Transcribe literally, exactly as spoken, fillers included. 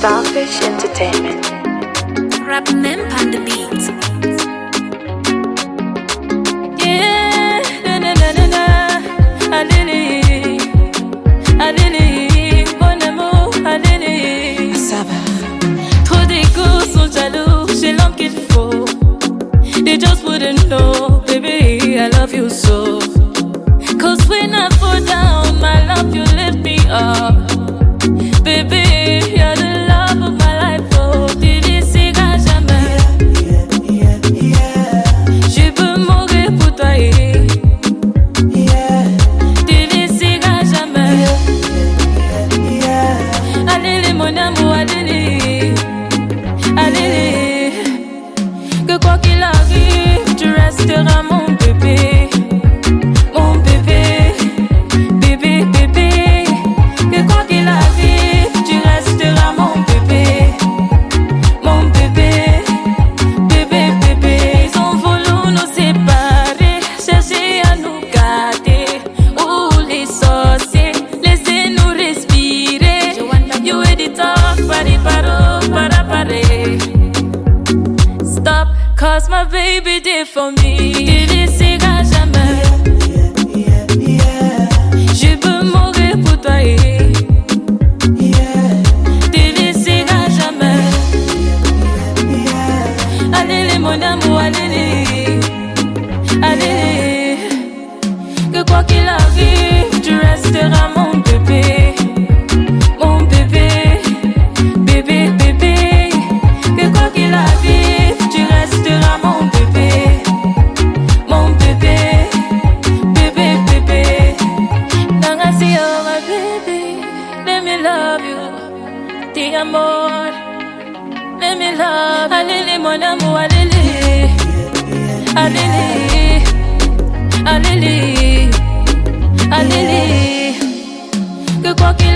Starfish Entertainment. Rapping them on the beat. Yeah, na na na na na. Alili, Alili, mon amour, Alili. Ça va. Trop d'égo sont jaloux, j'ai l'homme qu'il faut. They just wouldn't know, baby, I love you so. Cause when I fall down, my love, you lift me up. Baby, you're the love of my life, oh. Tu décideras jamais. Je peux mourir pour toi, yeah. Tu décideras jamais. Allez, mon amour, allez, allez. Que quoi qu'il arrive, tu resteras mon bébé. Mon bébé, bébé, bébé. Que quoi qu'il arrive, tu resteras mon bébé. Mon bébé, bébé, bébé. Ils ont voulu nous séparer, chercher à nous garder. Où les sorciers, laissez-nous respirer. You et des talk, pari paro, para pare. Stop, cause my baby did for me. Tu décideras jamais. Je peux mourir pour toi, yeah. Tu décideras jamais. Allez, mon amour, allez, allez. Que quoi qu'il arrive, tu resteras mon bébé. Mon bébé, bébé, bébé. Que quoi qu'il arrive, tu resteras mon bébé. Mon bébé, bébé, bébé. Nangasi, oh my baby, let me love you. Ti amor, let me love you. Allez, mon amour, allez, allez, allez, allez. Que quoi qu'il